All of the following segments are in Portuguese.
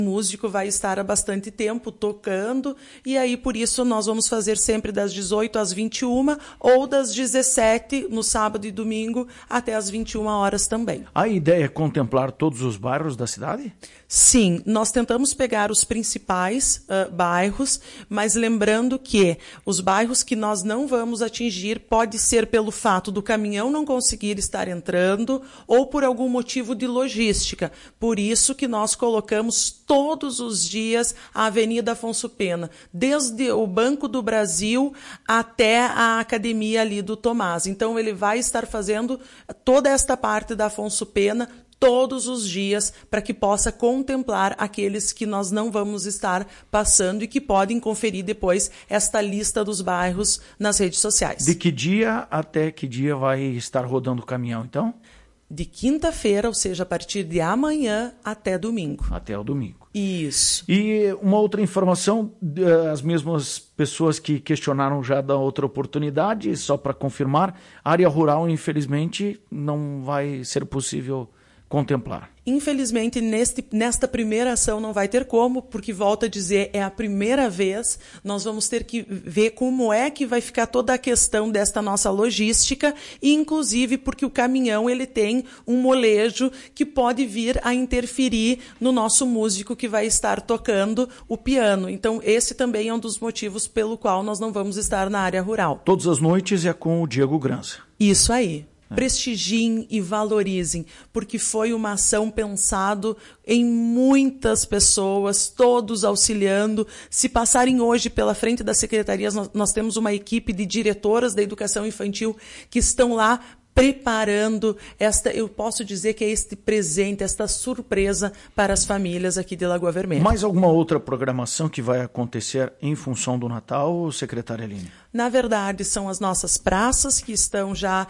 O músico vai estar há bastante tempo tocando, e aí por isso nós vamos fazer sempre das 18 às 21 ou das 17 no sábado e domingo até às 21 horas também. A ideia é contemplar todos os bairros da cidade? Sim, nós tentamos pegar os principais bairros, mas lembrando que os bairros que nós não vamos atingir pode ser pelo fato do caminhão não conseguir estar entrando ou por algum motivo de logística. Por isso que nós colocamos todos os dias a Avenida Afonso Pena, desde o Banco do Brasil até a academia ali do Tomás. Então ele vai estar fazendo toda esta parte da Afonso Pena todos os dias, para que possa contemplar aqueles que nós não vamos estar passando e que podem conferir depois esta lista dos bairros nas redes sociais. De que dia até que dia vai estar rodando o caminhão, então? De quinta-feira, ou seja, a partir de amanhã até domingo. Até o domingo. Isso. E uma outra informação, as mesmas pessoas que questionaram já da outra oportunidade, só para confirmar, a área rural, infelizmente, não vai ser possível contemplar. Infelizmente, nesta primeira ação não vai ter como, porque, volto a dizer, é a primeira vez, nós vamos ter que ver como é que vai ficar toda a questão desta nossa logística, e inclusive porque o caminhão ele tem um molejo que pode vir a interferir no nosso músico que vai estar tocando o piano. Então, esse também é um dos motivos pelo qual nós não vamos estar na área rural. Todas as noites é com o Diego Granza. Isso aí. Prestigiem e valorizem, porque foi uma ação pensado em muitas pessoas, todos auxiliando. Se passarem hoje pela frente das secretarias, nós temos uma equipe de diretoras da educação infantil que estão lá preparando eu posso dizer que é este presente, esta surpresa para as famílias aqui de Lagoa Vermelha. Mais alguma outra programação que vai acontecer em função do Natal, secretária Aline? Na verdade, são as nossas praças que estão já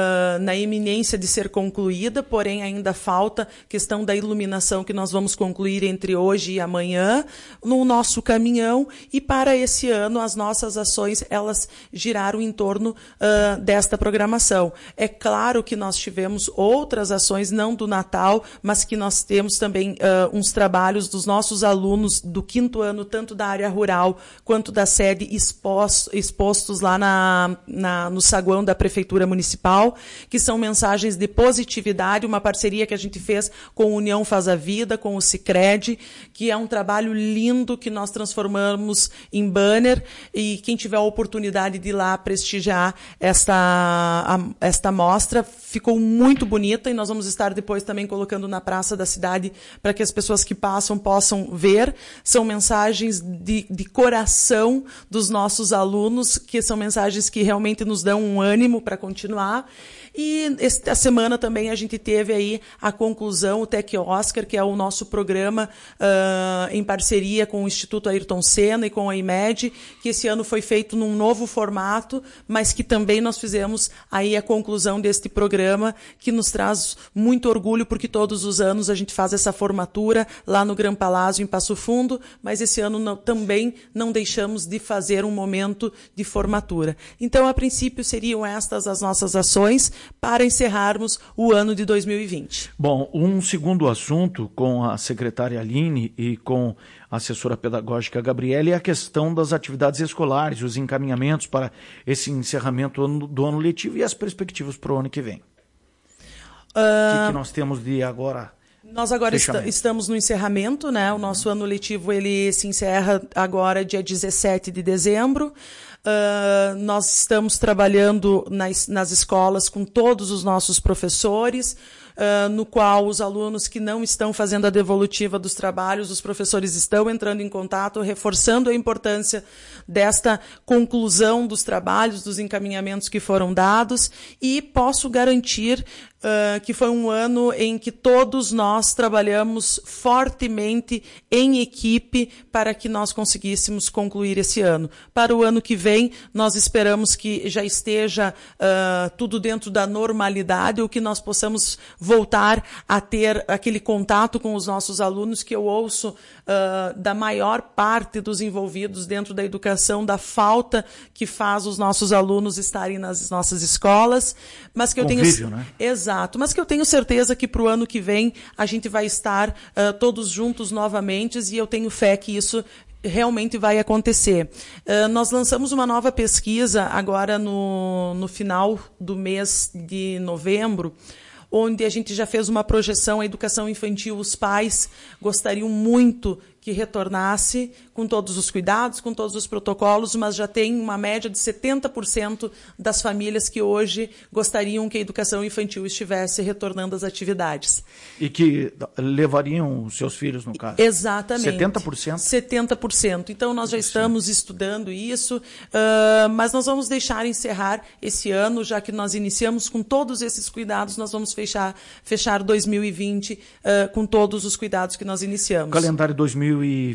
na iminência de ser concluída, porém ainda falta questão da iluminação que nós vamos concluir entre hoje e amanhã no nosso caminhão, e para esse ano as nossas ações elas giraram em torno desta programação. É claro que nós tivemos outras ações, não do Natal, mas que nós temos também uns trabalhos dos nossos alunos do 5º ano, tanto da área rural quanto da sede expostos lá no saguão da Prefeitura Municipal, que são mensagens de positividade, uma parceria que a gente fez com a União Faz a Vida, com o Sicredi, que é um trabalho lindo que nós transformamos em banner, e quem tiver a oportunidade de ir lá prestigiar esta mostra, ficou muito bonita, e nós vamos estar depois também colocando na praça da cidade para que as pessoas que passam possam ver. São mensagens de coração dos nossos alunos, que são mensagens que realmente nos dão um ânimo para continuar. E esta semana também a gente teve aí a conclusão, o Tec Oscar, que é o nosso programa em parceria com o Instituto Ayrton Senna e com a IMED, que esse ano foi feito num novo formato, mas que também nós fizemos aí a conclusão deste programa, que nos traz muito orgulho, porque todos os anos a gente faz essa formatura lá no Gran Palácio, em Passo Fundo, mas esse ano também não deixamos de fazer um momento de formatura. Então, a princípio, seriam estas as nossas ações para encerrarmos o ano de 2020. Bom, um segundo assunto com a secretária Aline e com a assessora pedagógica Gabriela é a questão das atividades escolares, os encaminhamentos para esse encerramento do ano letivo e as perspectivas para o ano que vem. O que nós temos de agora? Nós agora estamos no encerramento, né? O nosso ano letivo ele se encerra agora dia 17 de dezembro. Nós estamos trabalhando nas escolas com todos os nossos professores, no qual os alunos que não estão fazendo a devolutiva dos trabalhos, os professores estão entrando em contato, reforçando a importância desta conclusão dos trabalhos, dos encaminhamentos que foram dados, e posso garantir que foi um ano em que todos nós trabalhamos fortemente em equipe para que nós conseguíssemos concluir esse ano. Para o ano que vem, nós esperamos que já esteja tudo dentro da normalidade, ou que nós possamos voltar a ter aquele contato com os nossos alunos, que eu ouço da maior parte dos envolvidos dentro da educação, da falta que faz os nossos alunos estarem nas nossas escolas, mas que eu tenho... né? Exato. Exato, mas que eu tenho certeza que para o ano que vem a gente vai estar todos juntos novamente, e eu tenho fé que isso realmente vai acontecer. Nós lançamos uma nova pesquisa agora no final do mês de novembro, onde a gente já fez uma projeção. A educação infantil, os pais gostariam muito que retornasse com todos os cuidados, com todos os protocolos, mas já tem uma média de 70% das famílias que hoje gostariam que a educação infantil estivesse retornando às atividades. E que levariam os seus filhos, no caso? Exatamente. 70%? 70%. Então, nós já estamos estudando isso, mas nós vamos deixar encerrar esse ano, já que nós iniciamos com todos esses cuidados, nós vamos fechar 2020 com todos os cuidados que nós iniciamos. O calendário 2021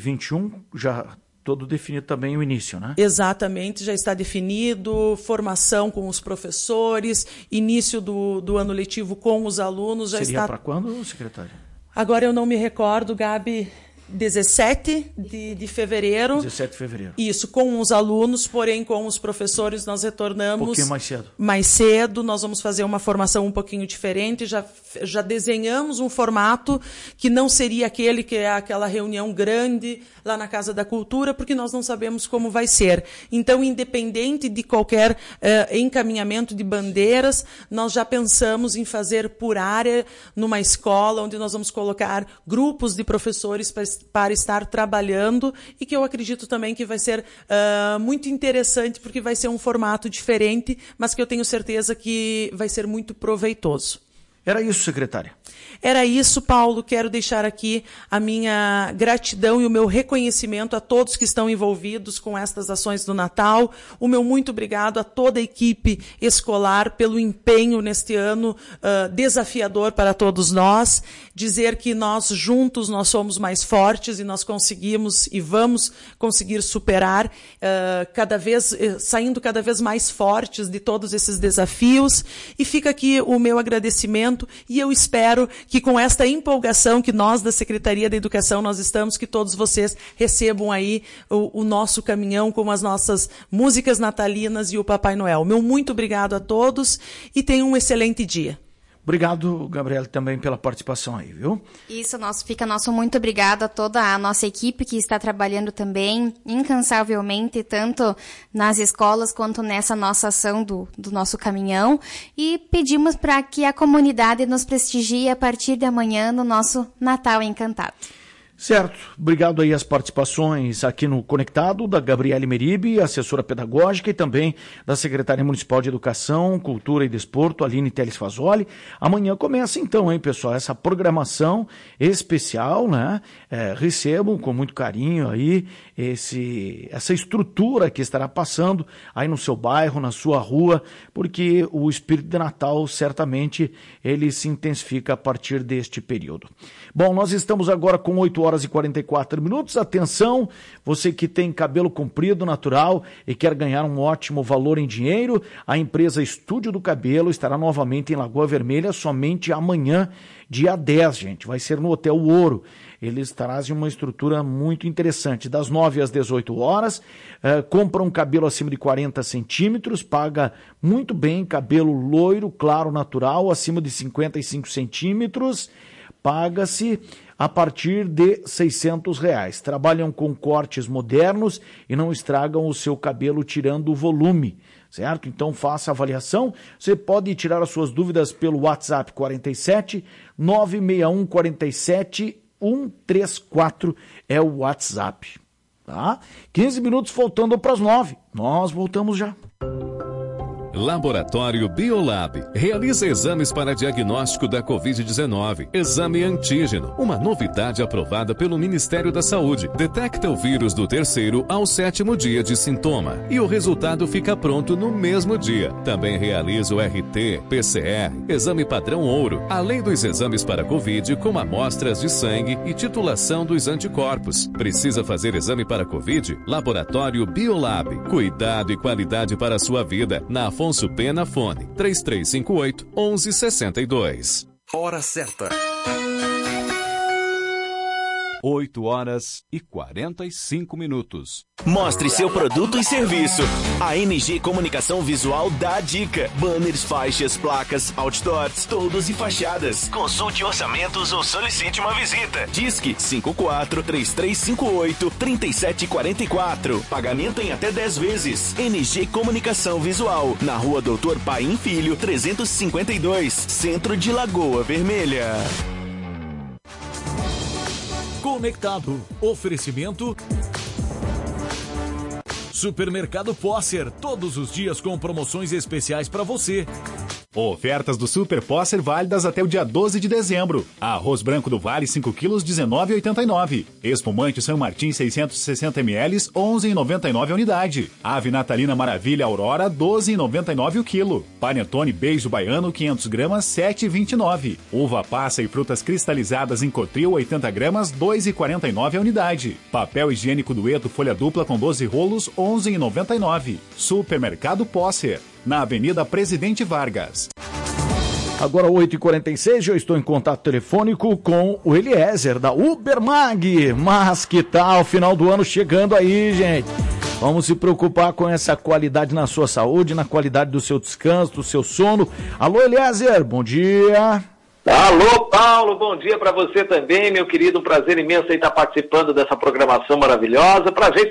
já todo definido também o início, né? Exatamente, já está definido, formação com os professores, início do ano letivo com os alunos. Já Seria está... para quando, secretária? Agora eu não me recordo, Gabi. 17 de fevereiro. 17 de fevereiro. Isso, com os alunos, porém com os professores nós retornamos... Um pouquinho mais cedo. Mais cedo, nós vamos fazer uma formação um pouquinho diferente, já desenhamos um formato que não seria aquele que é aquela reunião grande lá na Casa da Cultura, porque nós não sabemos como vai ser. Então, independente de qualquer encaminhamento de bandeiras, nós já pensamos em fazer por área, numa escola, onde nós vamos colocar grupos de professores para estar trabalhando, e que eu acredito também que vai ser muito interessante, porque vai ser um formato diferente, mas que eu tenho certeza que vai ser muito proveitoso. Era isso, secretária? Era isso, Paulo. Quero deixar aqui a minha gratidão e o meu reconhecimento a todos que estão envolvidos com estas ações do Natal. O meu muito obrigado a toda a equipe escolar pelo empenho neste ano desafiador para todos nós. Dizer que nós juntos nós somos mais fortes, e nós conseguimos e vamos conseguir superar saindo cada vez mais fortes de todos esses desafios. E fica aqui o meu agradecimento, e eu espero que com esta empolgação que nós da Secretaria da Educação nós estamos, que todos vocês recebam aí o nosso caminhão com as nossas músicas natalinas e o Papai Noel. Meu muito obrigado a todos e tenham um excelente dia. Obrigado, Gabriela, também pela participação aí, viu? Isso, fica nosso muito obrigado a toda a nossa equipe que está trabalhando também incansavelmente, tanto nas escolas quanto nessa nossa ação do nosso caminhão. E pedimos para que a comunidade nos prestigie a partir de amanhã no nosso Natal Encantado. Certo, obrigado aí as participações aqui no Conectado, da Gabriele Meribe, assessora pedagógica, e também da Secretaria Municipal de Educação, Cultura e Desporto, Aline Teles Fazoli. Amanhã começa então, hein, pessoal, essa programação especial, né? Recebam com muito carinho aí essa estrutura que estará passando aí no seu bairro, na sua rua, porque o espírito de Natal certamente ele se intensifica a partir deste período. Bom, nós estamos agora com 8 horas e 44 minutos. Atenção, você que tem cabelo comprido natural e quer ganhar um ótimo valor em dinheiro, a empresa Estúdio do Cabelo estará novamente em Lagoa Vermelha somente amanhã, dia 10, gente. Vai ser no Hotel Ouro. Eles trazem uma estrutura muito interessante. Das 9 às 18 horas, compra um cabelo acima de 40 centímetros, paga muito bem, cabelo loiro, claro, natural, acima de 55 centímetros, paga-se a partir de R$600. Trabalham com cortes modernos e não estragam o seu cabelo tirando o volume, certo? Então faça a avaliação. Você pode tirar as suas dúvidas pelo WhatsApp 47 961 47 134 é o WhatsApp, tá? 15 minutos faltando para as 9. Nós voltamos já. Laboratório Biolab realiza exames para diagnóstico da Covid-19. Exame antígeno, uma novidade aprovada pelo Ministério da Saúde. Detecta o vírus do 3º ao 7º dia de sintoma e o resultado fica pronto no mesmo dia. Também realiza o RT, PCR, exame padrão ouro, além dos exames para Covid com amostras de sangue e titulação dos anticorpos. Precisa fazer exame para Covid? Laboratório Biolab. Cuidado e qualidade para a sua vida. Na Afonso Pena, fone 3358-1162. Hora certa. 8h45. Mostre seu produto e serviço. A NG Comunicação Visual dá a dica. Banners, faixas, placas, outdoors, toldos e fachadas. Consulte orçamentos ou solicite uma visita. Disque 54-3358-3744. Pagamento em até 10 vezes. NG Comunicação Visual. Na Rua Doutor Paim Filho, 352. Centro de Lagoa Vermelha. Conectado. Oferecimento Supermercado Posser. Todos os dias com promoções especiais para você. Ofertas do Super Posser válidas até o dia 12 de dezembro. Arroz branco do Vale 5 kg 19,89. Espumante São Martin 660 ml 11,99 a unidade. Ave Natalina Maravilha Aurora 12,99 o quilo. Panetone Beijo Baiano 500 gramas 7,29. Uva passa e frutas cristalizadas em Cotril 80 gramas 2,49 a unidade. Papel higiênico Dueto folha dupla com 12 rolos 11,99. Supermercado Posser, na Avenida Presidente Vargas. Agora 8h46, eu estou em contato telefônico com o Eliezer da Ubermag. Mas que tal, final do ano chegando aí, gente. Vamos se preocupar com essa qualidade na sua saúde, na qualidade do seu descanso, do seu sono. Alô, Eliezer, bom dia. Alô, Paulo, bom dia para você também, meu querido. Um prazer imenso aí estar participando dessa programação maravilhosa. Pra gente